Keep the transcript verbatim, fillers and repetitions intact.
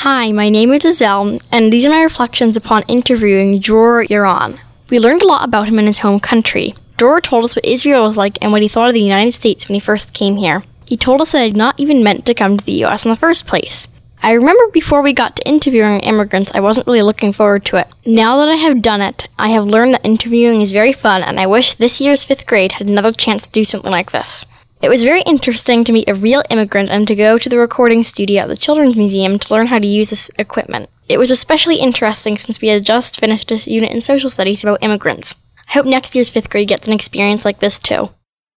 Hi, my name is Azelle, and these are my reflections upon interviewing Dror Yaron. We learned a lot about him in his home country. Dror told us what Israel was like and what he thought of the United States when he first came here. He told us that he had not even meant to come to the U S in the first place. I remember before we got to interviewing immigrants, I wasn't really looking forward to it. Now that I have done it, I have learned that interviewing is very fun, and I wish this year's fifth grade had another chance to do something like this. It was very interesting to meet a real immigrant and to go to the recording studio at the Children's Museum to learn how to use this equipment. It was especially interesting since we had just finished a unit in social studies about immigrants. I hope next year's fifth grade gets an experience like this too.